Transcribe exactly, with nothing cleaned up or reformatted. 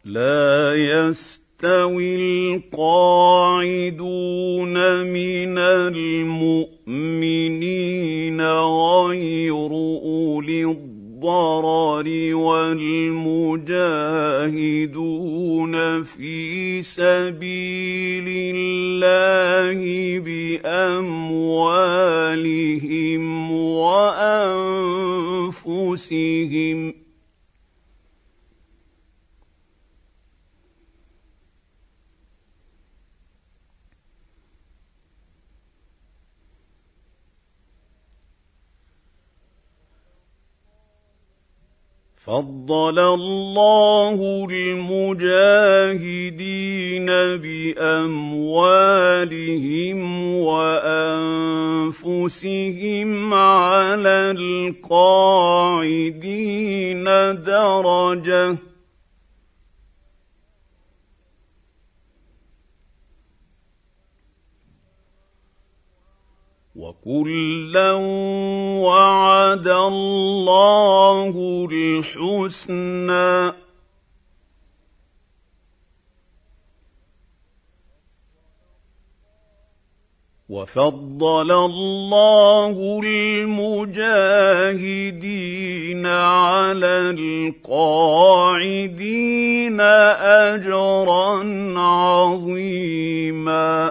لا يستوي القاعدون من المؤمنين غير أولي الضرر والمجاهدون في سبيل الله بأموالهم وأنفسهم فضل الله المجاهدين بأموالهم وأنفسهم على القاعدين درجة وكلا وعد الله الحسنى وفضل الله المجاهدين على القاعدين أجرا عظيما